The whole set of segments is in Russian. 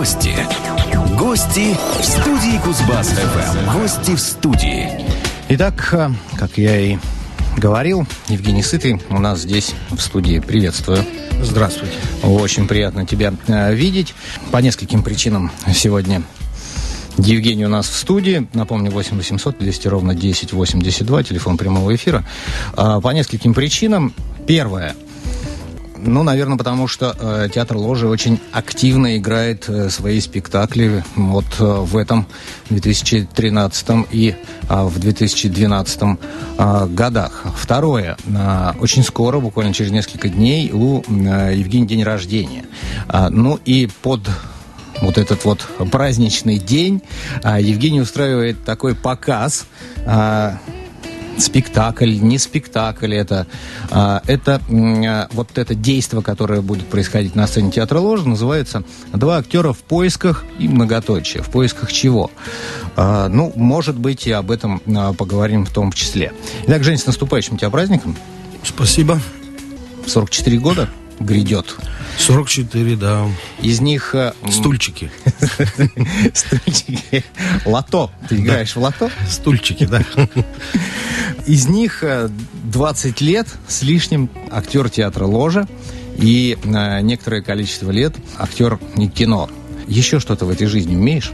Гости. Гости в студии Кузбасс-ФМ. Гости в студии. Итак, как я и говорил, Евгений Сытый у нас здесь в студии. Приветствую. Здравствуйте. Очень приятно тебя видеть. По нескольким причинам сегодня Евгений у нас в студии. Напомню, 8 800 200 ровно 1082, телефон прямого эфира. По нескольким причинам. Первое. Наверное, потому что театр Ложи очень активно играет свои спектакли вот в этом 2013 и в 2012 годах. Второе. Очень скоро, буквально через несколько дней, у Евгения день рождения. И под вот этот вот праздничный день Евгений устраивает такой показ. Спектакль, не спектакль это вот это действо, которое будет происходить на сцене театра Ложа, называется «Два актера в поисках» и многоточие. В поисках чего? Может быть, и об этом поговорим в том числе. Итак, Жень, с наступающим тебя праздником. Спасибо. 44 года грядет. 44, да. Из них... Стульчики. Стульчики. Лото. Ты играешь в лото? Стульчики, да. Из них 20 лет с лишним актер театра Ложа и некоторое количество лет актер кино. Еще что-то в этой жизни умеешь?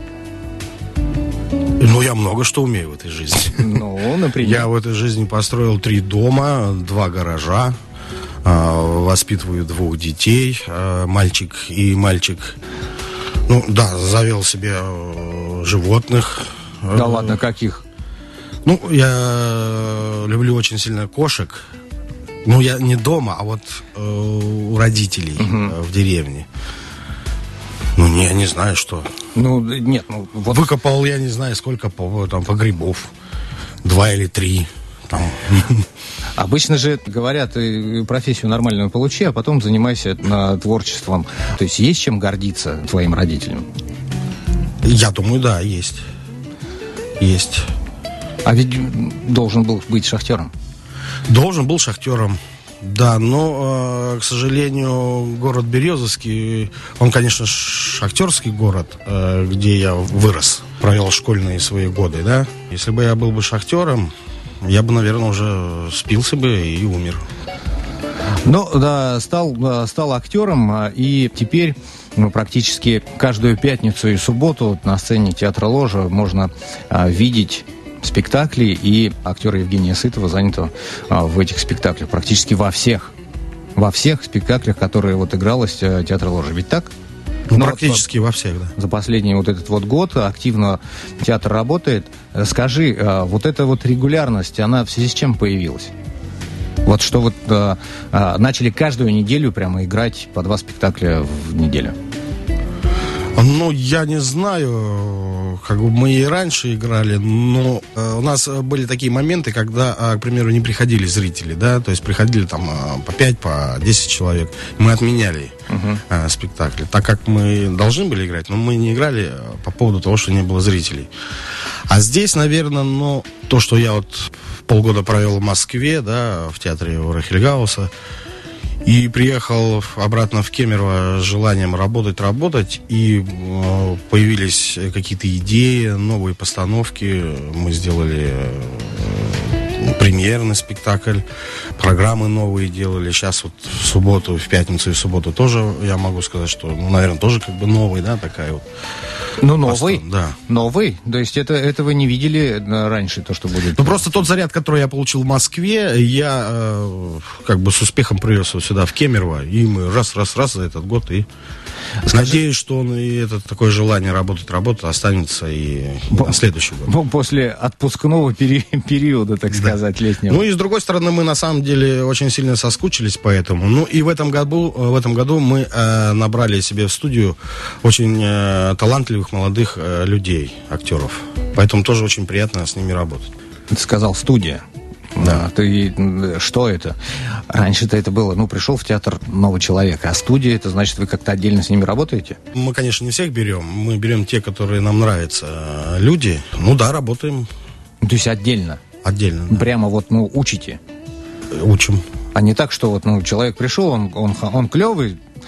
Я много что умею в этой жизни. Например? Я в этой жизни построил 3 дома, 2 гаража, воспитываю 2 детей, мальчик и мальчик. Завел себе животных. Да ладно, каких? Я люблю очень сильно кошек. Я не дома, а вот у родителей в деревне. Я не знаю, что. Выкопал, я не знаю, сколько погребов. 2 или 3. Обычно же говорят, профессию нормальную получи, а потом занимайся творчеством. То есть есть чем гордиться твоим родителям? Я думаю, да, есть. Есть. А ведь должен был быть шахтером. Должен был шахтером, да, но, к сожалению, город Березовский, он, конечно, шахтерский город, где я вырос, провел школьные свои годы, да. Если бы я был бы шахтером, я бы, наверное, уже спился бы и умер. Стал актером, и теперь практически каждую пятницу и субботу на сцене театра Ложа можно видеть спектакли, и актера Евгения Сытого занято в этих спектаклях, практически во всех спектаклях, которые игралось театр Ложа. Ведь так? Практически во всех, да. За последний этот год активно театр работает. Скажи, эта регулярность, она в связи с чем появилась? Начали каждую неделю прямо играть по 2 спектакля в неделю. Я не знаю, мы и раньше играли, но у нас были такие моменты, когда, к примеру, не приходили зрители, да, то есть приходили по 5, по 10 человек, мы отменяли спектакли, так как мы должны были играть, но мы не играли по поводу того, что не было зрителей. А здесь, наверное, то, что я полгода провел в Москве, да, в театре Рахельгауса, и приехал обратно в Кемерово с желанием работать, и появились какие-то идеи, новые постановки. Мы сделали премьерный спектакль, программы новые делали. Сейчас в субботу, в пятницу и в субботу тоже, я могу сказать, что, наверное, тоже новый, да, такая новый? Да. Новый? То есть это вы не видели раньше, то, что будет? Просто тот заряд, который я получил в Москве, я с успехом привез его сюда, в Кемерово, и мы раз за этот год, и надеюсь, что он и это такое желание работать останется и на следующий год. После отпускного периода, так сказать, летнего. И с другой стороны, мы на самом деле очень сильно соскучились по этому. И в этом году мы набрали себе в студию очень талантливых молодых людей, актеров. Поэтому тоже очень приятно с ними работать. Ты сказал студия. Да. Что это? Раньше-то это было, пришел в театр новый человек, а студия, это значит, вы как-то отдельно с ними работаете? Мы, конечно, не всех берем. Мы берем те, которые нам нравятся. Люди, работаем. То есть отдельно? Отдельно, да. Прямо учите? Учим. А не так, что человек пришел, он клевый,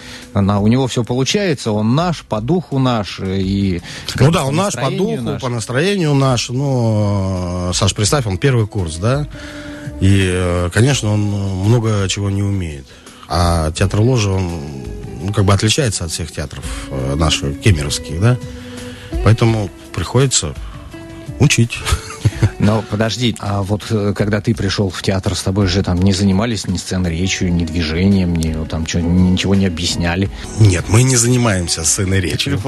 у него все получается, он наш, по духу наш. И ну да, он наш, по духу, наш. По настроению наш. Но, Саш, представь, он первый курс, да? И, конечно, он много чего не умеет. А театр ложи, он как бы отличается от всех театров наших, кемеровских, да? Поэтому приходится учить. Но подожди, а вот когда ты пришел в театр, с тобой же там не занимались ни сценоречью, ни движением, ни там ничего не объясняли? Нет, мы не занимаемся сценоречью.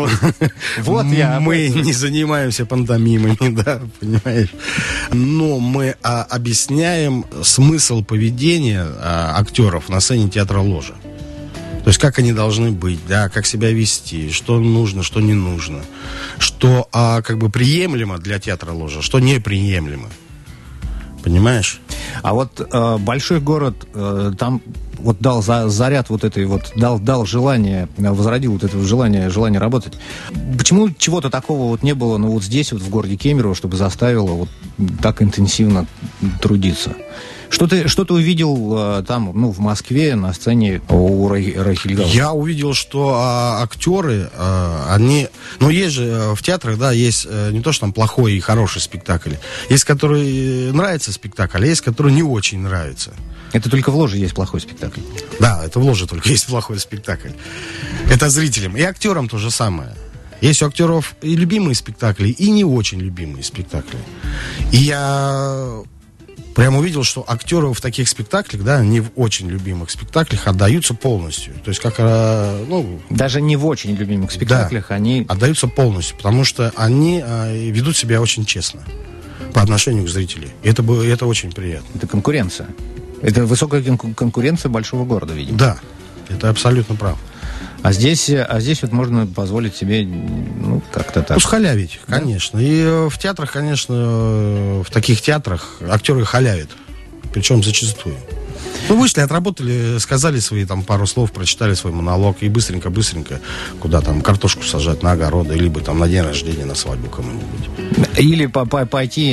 Мы не занимаемся пантомимами, да, понимаешь? Но мы объясняем смысл поведения актеров на сцене театра ложи. То есть как они должны быть, да, как себя вести, что нужно, что не нужно, что как бы приемлемо для театра ложа, что неприемлемо. Понимаешь? А вот большой город там вот дал заряд вот этой вот, дал желание, возродил вот это желание работать. Почему чего-то такого вот не было, ну вот здесь вот в городе Кемерово, чтобы заставило вот так интенсивно трудиться? Что ты увидел там, ну, в Москве на сцене у Рахильгауза? Я увидел, что актеры, они... Ну, есть же в театрах, да, есть не то, что там плохой и хороший спектакль. Есть, который нравится спектакль, а есть, который не очень нравится. Это только в ложе есть плохой спектакль? Да, это в ложе только есть плохой спектакль. Это зрителям. И актерам то же самое. Есть у актеров и любимые спектакли, и не очень любимые спектакли. И я... прям увидел, что актеры в таких спектаклях, да, не в очень любимых спектаклях отдаются полностью. То есть как, ну... Даже не в очень любимых спектаклях, да, они... отдаются полностью, потому что они ведут себя очень честно по отношению к зрителю. И это очень приятно. Это конкуренция. Это высокая конкуренция большого города, видимо. Да, это абсолютно прав. А здесь вот можно позволить себе, ну, как-то так. Ну, схалявить, конечно. Да? И в театрах, конечно, в таких театрах актеры халявят. Причем зачастую. Ну, вышли, отработали, сказали свои там пару слов, прочитали свой монолог и быстренько куда там картошку сажать на огороды, либо там на день рождения, на свадьбу кому-нибудь. Или пойти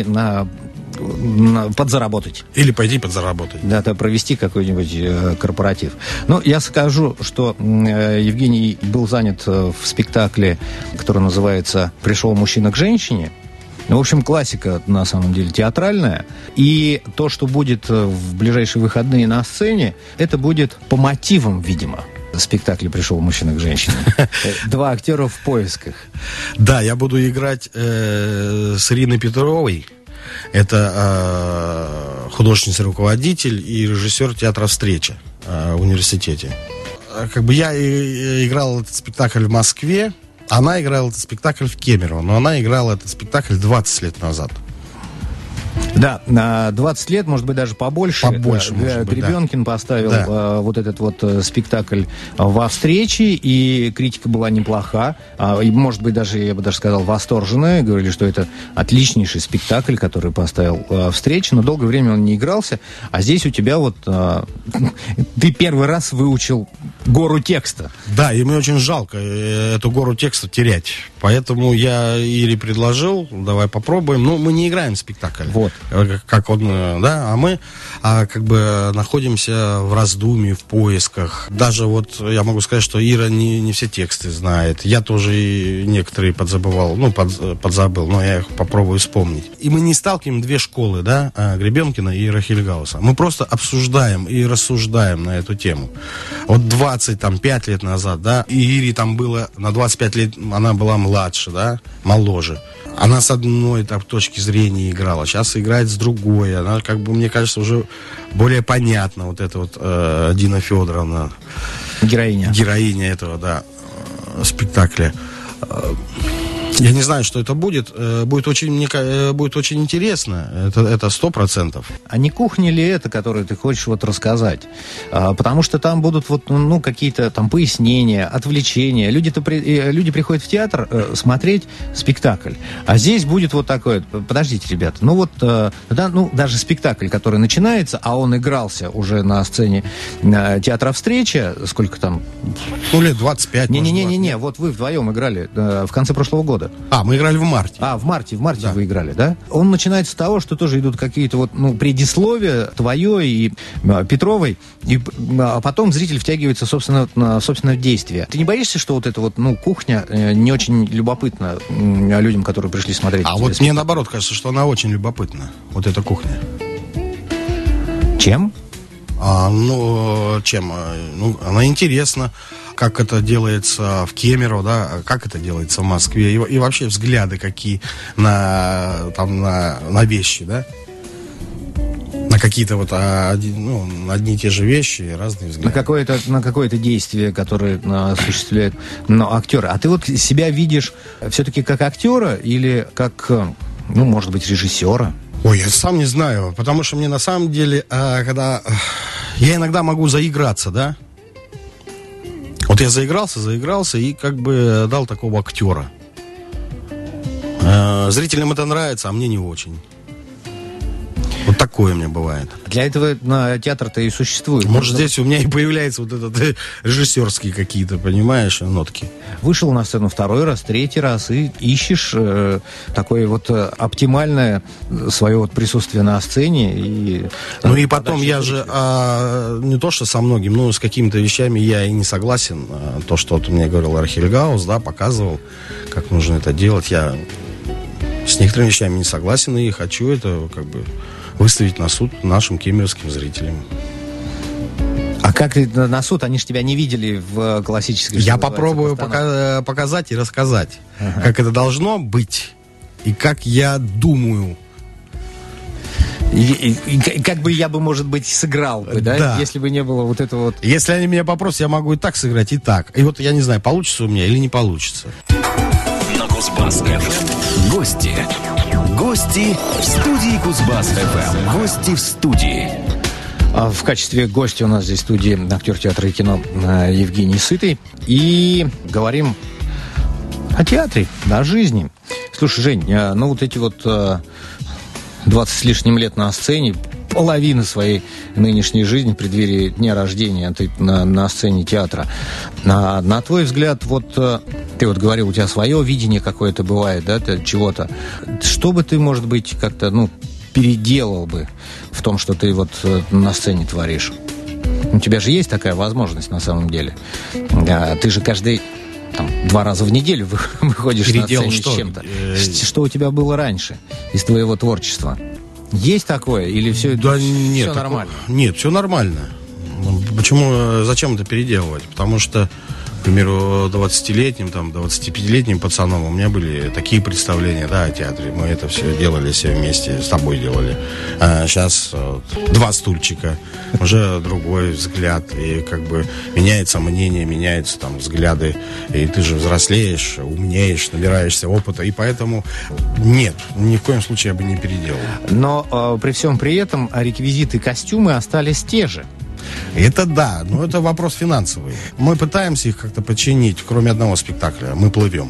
подзаработать. Или пойти подзаработать. Да, провести какой-нибудь корпоратив. Ну, я скажу, что Евгений был занят в спектакле, который называется «Пришел мужчина к женщине». В общем, классика, на самом деле, театральная. И то, что будет в ближайшие выходные на сцене, это будет по мотивам, видимо. В спектакле «Пришел мужчина к женщине». Два актера в поисках. Да, я буду играть с Ириной Петровой. Это художница-руководитель и режиссер театра «Встреча» в университете. Как бы я играл этот спектакль в Москве, она играла этот спектакль в Кемерово, но она играла этот спектакль 20 лет назад. Да, на 20 лет, может быть, даже побольше. Побольше, может быть, Гребенкин поставил вот этот вот спектакль во «Встрече», и критика была неплоха. И, может быть, даже, я бы даже сказал, восторженная. Говорили, что это отличнейший спектакль, который поставил «Встреча», но долгое время он не игрался. А здесь у тебя вот... ты первый раз выучил гору текста. Да, и мне очень жалко эту гору текста терять. Поэтому я Ире предложил, давай попробуем. Ну, мы не играем спектакль. Вот. Как он, да, а мы как бы находимся в раздумье, в поисках. Даже вот я могу сказать, что Ира не все тексты знает. Я тоже некоторые подзабывал, подзабыл, но я их попробую вспомнить. И мы не сталкиваем две школы, да, Гребенкина и Рахильгауса. Мы просто обсуждаем и рассуждаем на эту тему. Вот 25 лет назад, да, и Ире там было на 25 лет, она была младше, да, моложе. Она с одной точки зрения играла, сейчас играет с другой. Она, как бы, мне кажется, уже более понятна. Вот эта вот Дина Федоровна. Героиня этого, да, спектакля. Я не знаю, что это будет. Будет очень интересно. Это 100%. А не кухня ли это, которую ты хочешь вот рассказать? Потому что там будут вот, ну, какие-то там пояснения, отвлечения. Люди приходят в театр смотреть спектакль. А здесь будет вот такое. Подождите, ребята. Ну вот, даже спектакль, который начинается, а он игрался уже на сцене театра «Встреча». Сколько там? Ну, лет 25. Не-не-не. Вот вы вдвоем играли в конце прошлого года. года. Мы играли в марте. В марте Да. вы играли, да? Он начинается с того, что тоже идут какие-то вот, предисловия твое и Петровой, а потом зритель втягивается, собственно, в действие. Ты не боишься, что вот эта вот, кухня не очень любопытна людям, которые пришли смотреть? Вот мне наоборот кажется, что она очень любопытна, вот эта кухня. Чем? Чем? Она интересна, как это делается в Кемерово, да, как это делается в Москве, и вообще взгляды какие на вещи, да, на какие-то вот одни и те же вещи, разные взгляды. На какое-то действие, которое осуществляет актеры. А ты вот себя видишь все-таки как актера или как, может быть, режиссера? Ой, я сам не знаю, потому что мне на самом деле, когда я иногда могу заиграться, да, вот я заигрался и как бы дал такого актера. Зрителям это нравится, а мне не очень. Вот такое у меня бывает. Для этого театр-то и существует. Может, здесь у меня и появляются вот этот режиссерские какие-то, понимаешь, нотки. Вышел на сцену второй раз, третий раз и ищешь такое вот оптимальное свое вот присутствие на сцене. И потом я же не то, что со многим, но с какими-то вещами я и не согласен. То, что вот мне говорил Архельгаус, да, показывал, как нужно это делать. Я с некоторыми вещами не согласен и хочу это как бы выставить на суд нашим кемеровским зрителям. А как на суд? Они же тебя не видели в классической... Я попробую показать и рассказать, как это должно быть и как я думаю. И как бы я бы, может быть, сыграл бы, да? Если бы не было вот этого вот... Если они меня попросят, я могу и так сыграть, и так. И вот я не знаю, получится у меня или не получится. На Кузбасс-ФМ. Гости в студии Кузбасс-ФМ. Гости в студии. В качестве гостя у нас здесь в студии актер театра и кино Евгений Сытый. И говорим о театре, о жизни. Слушай, Жень, вот эти вот 20 с лишним лет на сцене, половина своей нынешней жизни в преддверии дня рождения ты на сцене театра. На твой взгляд, вот ты вот говорил, у тебя свое видение какое-то бывает, да, чего-то. Что бы ты, может быть, как-то, переделал бы в том, что ты вот на сцене творишь? У тебя же есть такая возможность на самом деле. Ты же каждый... 2 раза в неделю выходишь на сцене с чем-то. Что у тебя было раньше из твоего творчества? Есть такое? Или все, все нормально? Нет, все нормально. Почему? Зачем это переделывать? Потому что, к примеру, 20-летним, 25-летним пацаном у меня были такие представления, да, о театре. Мы это все делали все вместе, с тобой делали. А сейчас 2 стульчика, уже другой взгляд. И как бы меняется мнение, меняются взгляды. И ты же взрослеешь, умнеешь, набираешься опыта. И поэтому нет, ни в коем случае я бы не переделал. Но при всем при этом реквизиты, костюмы остались те же. Это да, но это вопрос финансовый. Мы пытаемся их как-то починить, кроме одного спектакля. Мы плывем.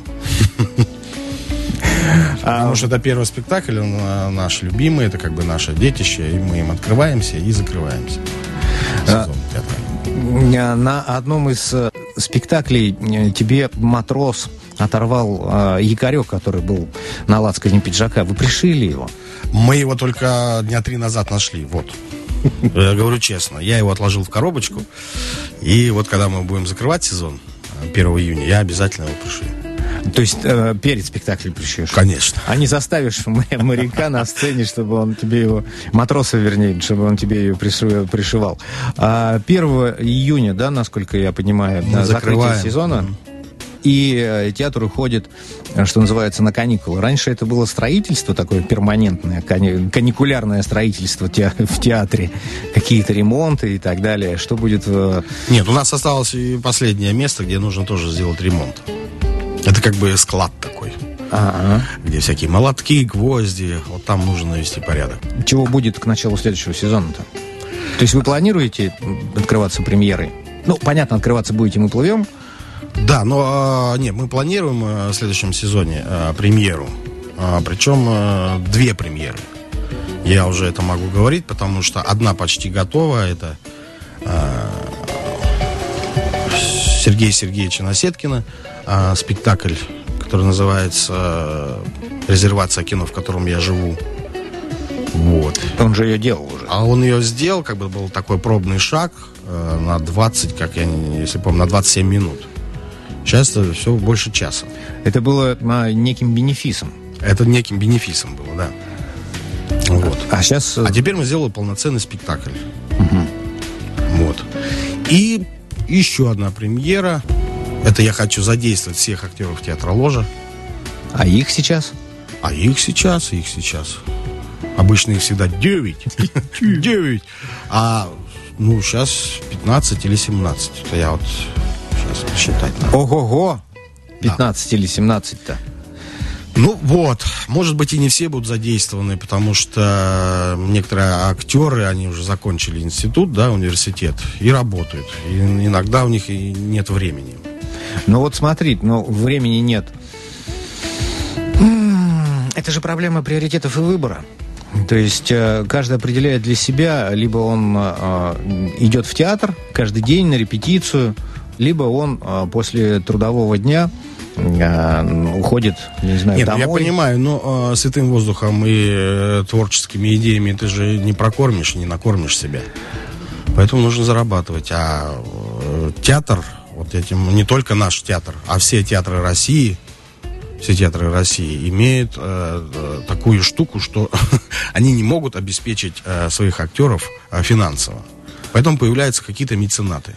Потому что это первый спектакль, он наш любимый, это как бы наше детище, и мы им открываемся и закрываемся. На одном из спектаклей тебе матрос оторвал якорек, который был на лацкане пиджака. Вы пришили его? Мы его только 3 дня назад нашли, вот. Я говорю честно, я его отложил в коробочку, и вот когда мы будем закрывать сезон 1 июня, я обязательно его пришью. То есть перед спектаклем пришьешь? Конечно. А не заставишь моряка на сцене, чтобы он тебе его... Матроса, вернее, чтобы он тебе ее пришивал. 1 июня, да, насколько я понимаю, закрытие сезона. И театр уходит, что называется, на каникулы. Раньше это было строительство такое перманентное, каникулярное строительство в театре. Какие-то ремонты и так далее. Что будет... Нет, у нас осталось и последнее место, где нужно тоже сделать ремонт. Это как бы склад такой. Где всякие молотки, гвозди. Вот там нужно навести порядок. Чего будет к началу следующего сезона-то? То есть вы планируете открываться премьерой? Понятно, открываться будете «Мы плывем». Да, но нет, мы планируем в следующем сезоне премьеру. Причем 2 премьеры. Я уже это могу говорить, потому что одна почти готова. Это Сергея Сергеевича Насеткина. Спектакль, который называется «Резервация кино», в котором я живу. Вот. Он же ее делал уже. А он ее сделал, как бы был такой пробный шаг на 20, как я, если помню, на 27 минут. Сейчас это все больше часа. Это было неким бенефисом. Это неким бенефисом было, да. Вот. А сейчас... А теперь мы сделали полноценный спектакль. Вот. И еще одна премьера. Это я хочу задействовать всех актеров театра «Ложа». А их сейчас? А их сейчас. Обычно их всегда 9. 9. А, сейчас 15 или 17. Это я вот сейчас посчитать надо. Ого-го! 15 или 17-то. Вот, может быть, и не все будут задействованы, потому что некоторые актеры, они уже закончили институт, да, университет, и работают. И иногда у них и нет времени. Ну вот смотри, времени нет. Это же проблема приоритетов и выбора. То есть каждый определяет для себя, либо он идет в театр каждый день на репетицию, либо он после трудового дня уходит, не знаю, Нет, домой. я понимаю, но святым воздухом и творческими идеями ты же не прокормишь, не накормишь себя. Поэтому нужно зарабатывать. А театр, вот этим, не только наш театр, а все театры России имеют такую штуку, что они не могут обеспечить своих актеров финансово. Поэтому появляются какие-то меценаты.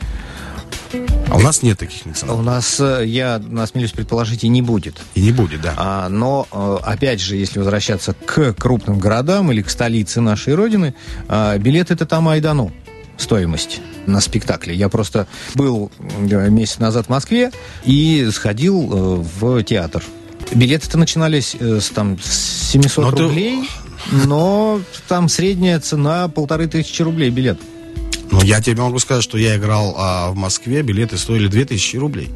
А у нас нет таких меценатов. У нас, я осмелюсь предположить, и не будет. И не будет, да. Но, опять же, если возвращаться к крупным городам или к столице нашей Родины, билеты-то там и дано. Стоимость на спектакле. Я просто был месяц назад в Москве и сходил в театр. Билеты-то начинались с 700 рублей, но там средняя цена 1500 рублей билет. Ну, я тебе могу сказать, что я играл в Москве, билеты стоили 2000 рублей.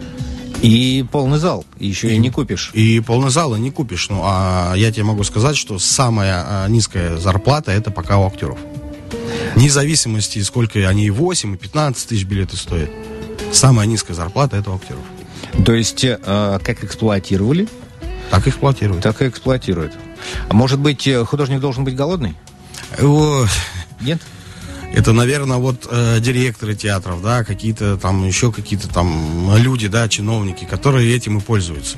И полный зал, еще и не купишь. И полный зал и не купишь. Ну, а я тебе могу сказать, что самая низкая зарплата это пока у актеров. Вне зависимости, сколько они и 8, и 15 тысяч билеты стоят. Самая низкая зарплата это у актеров. То есть, как эксплуатировали? Так эксплуатируют. Так и эксплуатируют. А может быть, художник должен быть голодный? Нет? Это, наверное, директоры театров, да, какие-то там, еще какие-то там люди, да, чиновники, которые этим и пользуются.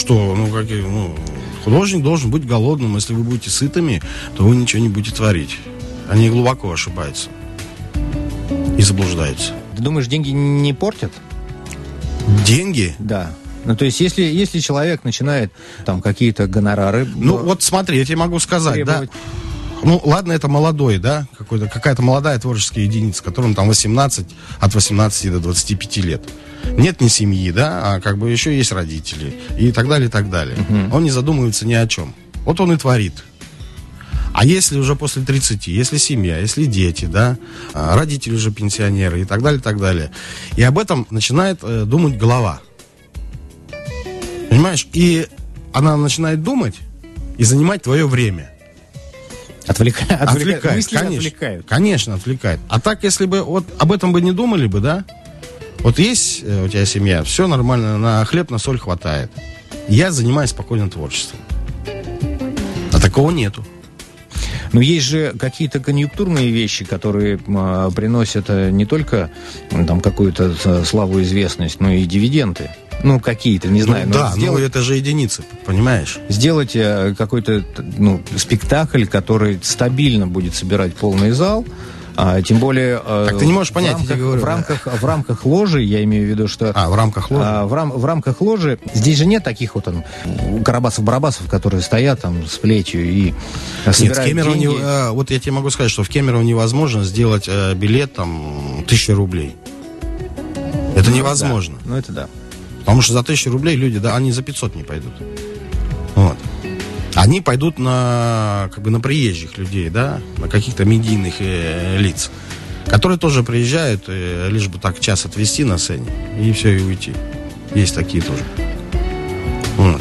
Художник должен быть голодным. Если вы будете сытыми, то вы ничего не будете творить. Они глубоко ошибаются и заблуждаются. Ты думаешь, деньги не портят? Деньги? Да. То есть, если человек начинает там какие-то гонорары... смотри, я тебе могу сказать, требовать... да. Ладно, это молодой, да, какая-то молодая творческая единица, которым там от 18 до 25 лет. Нет ни семьи, да, а еще есть родители и так далее, и так далее. Он не задумывается ни о чем. Вот он и творит. А если уже после 30, если семья, если дети, да, родители уже пенсионеры и так далее, и об этом начинает думать голова. Понимаешь? И она начинает думать и занимать твое время. Отвлекает. Конечно, отвлекает. А так, если бы об этом бы не думали бы, да, есть у тебя семья, все нормально, на хлеб, на соль хватает. Я занимаюсь спокойным творчеством. А такого нету. Но есть же какие-то конъюнктурные вещи, которые приносят не только там какую-то славу и известность, но и дивиденды. Какие-то, не знаю. Это же единицы, понимаешь? Сделать какой-то спектакль, который стабильно будет собирать полный зал, тем более... Так ты не можешь понять, я тебе говорю. В рамках ложи, я имею в виду, что... в рамках ложи? В рамках ложи. Здесь же нет таких карабасов-барабасов, которые стоят там с плетью и собирают деньги. Я тебе могу сказать, что в Кемерово невозможно сделать билет 1000 рублей. Это невозможно. Да. Это да. Потому что за 1000 рублей люди, да, они за 500 не пойдут. Вот. Они пойдут на приезжих людей, да, на каких-то медийных лиц, которые тоже приезжают, лишь бы так час отвести на сцене, и все, и уйти. Есть такие тоже. Вот.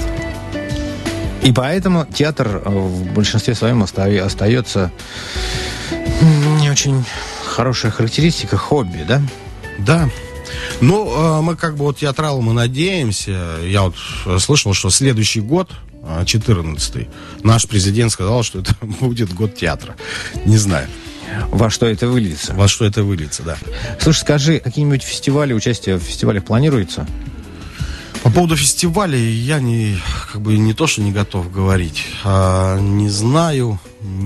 И поэтому театр в большинстве своем остается не очень хорошая характеристика, хобби, да? Да. Ну, мы как бы вот театралы, мы надеемся. Я вот слышал, что следующий год, 14-й, наш президент сказал, что это будет год театра. Не знаю. Во что это выльется? Во что это выльется, да. Слушай, скажи, какие-нибудь фестивали, участие в фестивалях планируется? По поводу фестиваля я не то, что не готов говорить. Не знаю.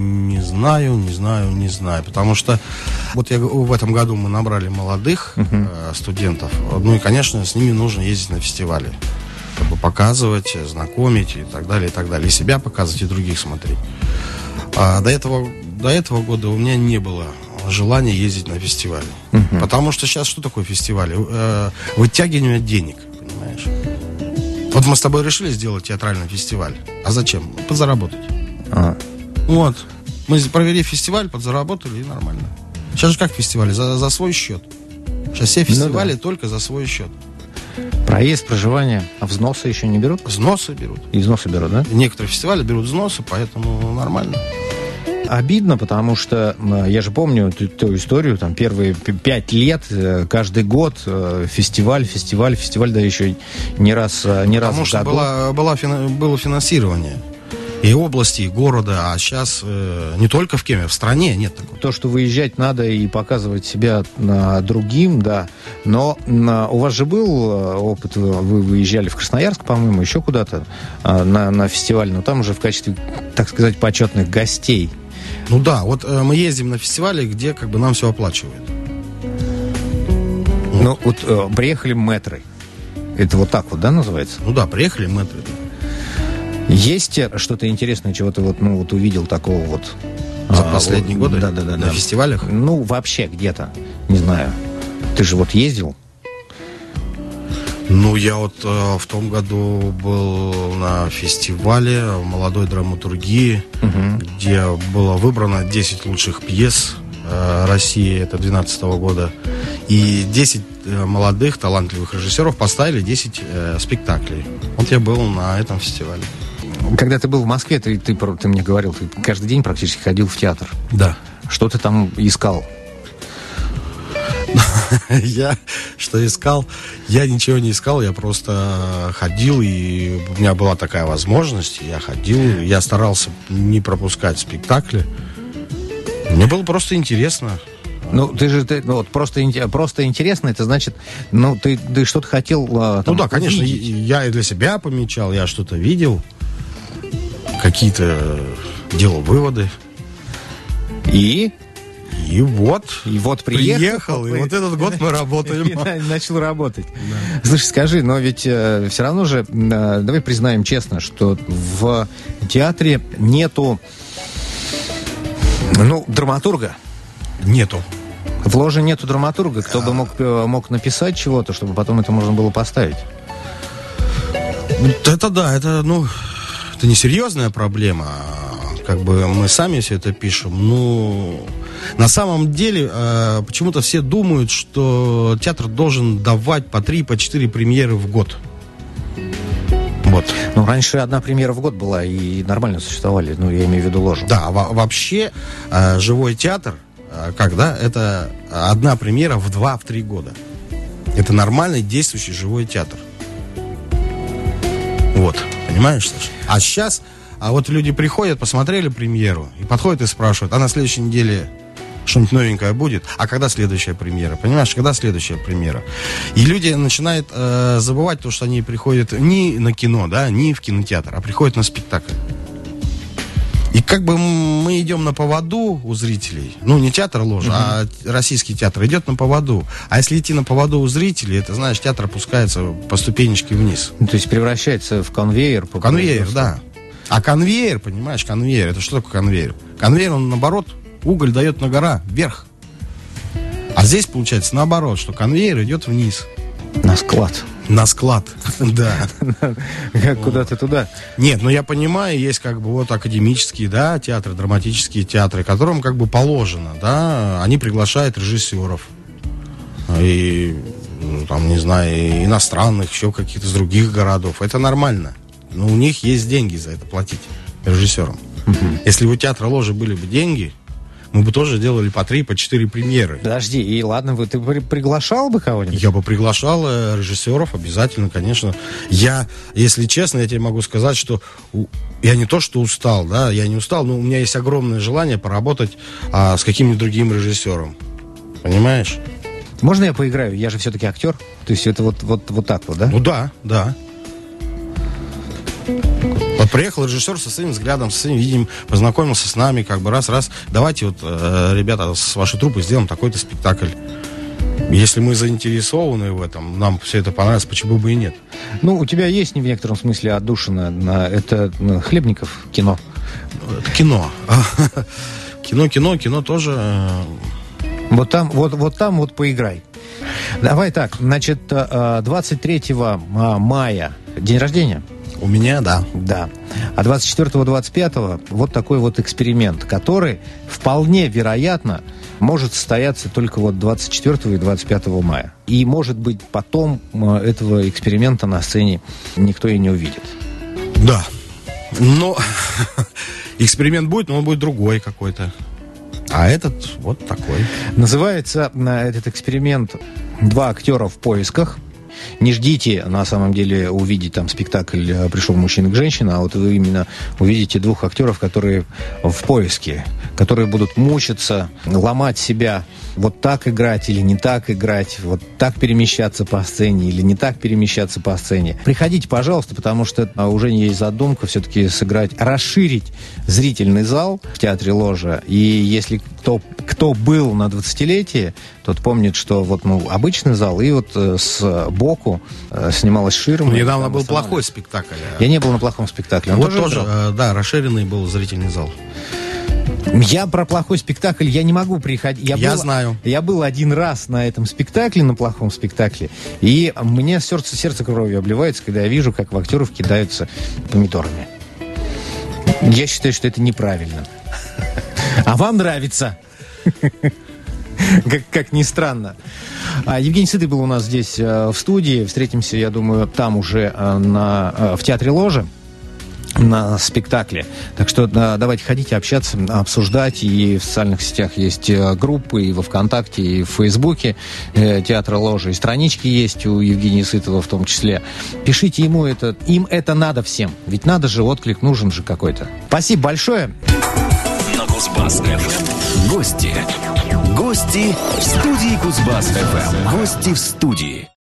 Потому что вот в этом году мы набрали молодых студентов. Ну и, конечно, с ними нужно ездить на фестивали. Чтобы показывать, знакомить и так далее, и так далее. И себя показывать, и других смотреть. До этого года у меня не было желания ездить на фестивали. Потому что сейчас что такое фестивали? Вытягивание денег, понимаешь? Вот мы с тобой решили сделать театральный фестиваль. А зачем? Подзаработать. Вот. Мы провели фестиваль, подзаработали и нормально. Сейчас же как фестивали? За свой счет. Сейчас все фестивали только за свой счет. Проезд, проживание, а взносы еще не берут? Взносы берут. И взносы берут, да? Некоторые фестивали берут взносы, поэтому нормально. Обидно, потому что я же помню ту историю, там первые 5 лет, каждый год фестиваль, да еще не раз в году. Потому что было финансирование и области, и города, а сейчас не только в Кеме, в стране нет такого. То, что выезжать надо и показывать себя другим, да, но у вас же был опыт, вы выезжали в Красноярск, по-моему, еще куда-то на фестиваль, но там уже в качестве, так сказать, почетных гостей. Ну да, вот мы ездим на фестивали, где как бы нам все оплачивают. Ну вот приехали мэтры. Это вот так вот, да, называется? Ну да, приехали мэтры. Есть что-то интересное, чего ты вот увидел такого вот за последние годы? Да. На фестивалях? Ну, вообще где-то, не знаю. Ты же вот ездил? Ну, я вот в том году был на фестивале молодой драматургии, где было выбрано 10 лучших пьес России, это 2012 года. И 10 молодых, талантливых режиссеров поставили 10 спектаклей. Вот я был на этом фестивале. Когда ты был в Москве, ты мне говорил, ты каждый день практически ходил в театр. Да. Что ты там искал? Я что искал? Я ничего не искал, я просто ходил, и у меня была такая возможность, я ходил, я старался не пропускать спектакли. Мне было просто интересно. Ну, просто интересно, это значит, ты что-то хотел... Ну да, конечно, я и для себя помечал, я что-то видел, какие-то делал выводы. И вот приехал, и вот этот год мы работаем. Начал работать. Да. Слушай, скажи, но ведь все равно же, давай признаем честно, что в театре нету, драматурга. Нету. В ложе нету драматурга, кто бы мог написать чего-то, чтобы потом это можно было поставить. Это да, это несерьезная проблема. Как бы мы сами все это пишем. На самом деле, почему-то все думают, что театр должен давать по 3, по 4 премьеры в год. Вот. Раньше одна премьера в год была, и нормально существовали, я имею в виду ложу. Да, вообще, живой театр, это одна премьера в 2-3 года. Это нормальный действующий живой театр. Вот, понимаешь, Саша? А сейчас... А вот люди приходят, посмотрели премьеру, и подходят и спрашивают, а на следующей неделе что-нибудь новенькое будет? А когда следующая премьера? Понимаешь, когда следующая премьера? И люди начинают забывать то, что они приходят не на кино, да, не в кинотеатр, а приходят на спектакль. И как бы мы идем на поводу у зрителей. Не театр ложа, а российский театр идет на поводу. А если идти на поводу у зрителей, это, знаешь, театр опускается по ступенечке вниз. То есть превращается в конвейер. Конвейер, да. А конвейер, понимаешь, конвейер, это что такое конвейер? Конвейер, он наоборот, уголь дает на гора, вверх. А здесь получается наоборот, что конвейер идет вниз. На склад. На склад, да. Как куда-то туда. Нет, я понимаю, есть академические, да, театры, драматические театры, которым положено, да, они приглашают режиссеров. И, не знаю, иностранных, еще каких-то с других городов. Это нормально. Но у них есть деньги за это платить режиссерам. Если у театра ложи были бы деньги, мы бы тоже делали по 3, по 4 премьеры. Подожди, и ладно, ты приглашал бы кого-нибудь? Я бы приглашал режиссеров обязательно, конечно. Если честно, я тебе могу сказать, что я не то, что устал, да, я не устал, но у меня есть огромное желание поработать с каким-нибудь другим режиссером. Понимаешь? Можно я поиграю? Я же все-таки актер. То есть это вот так вот, да? Ну да. Вот приехал режиссер со своим взглядом, со своим видением, познакомился с нами, как бы раз. Давайте вот, ребята, с вашей труппой сделаем такой-то спектакль. Если мы заинтересованы в этом, нам все это понравится, почему бы и нет? Ну, у тебя есть в некотором смысле отдушина. Это Хлебников кино. Это кино. Кино тоже... Вот там поиграй. Давай так, значит, 23 мая день рождения? У меня, да. Да. А 24-25 вот такой вот эксперимент, который вполне вероятно может состояться только вот 24 и 25 мая. И, может быть, потом этого эксперимента на сцене никто и не увидит. Да. Но эксперимент будет, но он будет другой какой-то. А этот вот такой. Называется этот эксперимент «Два актера в поисках». Не ждите, на самом деле, увидеть там спектакль «Пришел мужчина к женщине», а вот вы именно увидите двух актеров, которые в поиске, которые будут мучиться, ломать себя, вот так играть или не так играть, вот так перемещаться по сцене или не так перемещаться по сцене. Приходите, пожалуйста, потому что уже есть задумка все-таки сыграть, расширить зрительный зал в театре Ложа. И если кто был на 20-летии, тот помнит, что вот обычный зал, и вот сбоку снималась ширма. Недавно был плохой спектакль. Я не был на плохом спектакле. Вот тоже, да, расширенный был зрительный зал. Я про плохой спектакль, я не могу приходить. Я знаю. Я был один раз на этом спектакле, на плохом спектакле, и мне сердце кровью обливается, когда я вижу, как в актеров кидаются помидорами. Я считаю, что это неправильно. А вам нравится? Как ни странно. Евгений Сытый был у нас здесь в студии. Встретимся, я думаю, там уже в театре Ложа на спектакле. Так что давайте ходите, общаться, обсуждать. И в социальных сетях есть группы, и во ВКонтакте, и в Фейсбуке театра Ложа. И странички есть у Евгения Сытого в том числе. Пишите ему это. Им это надо всем. Ведь надо же, отклик нужен же какой-то. Спасибо большое. На Кузбасс-ФМ. Гости в студии Кузбасс-ФМ. Гости в студии.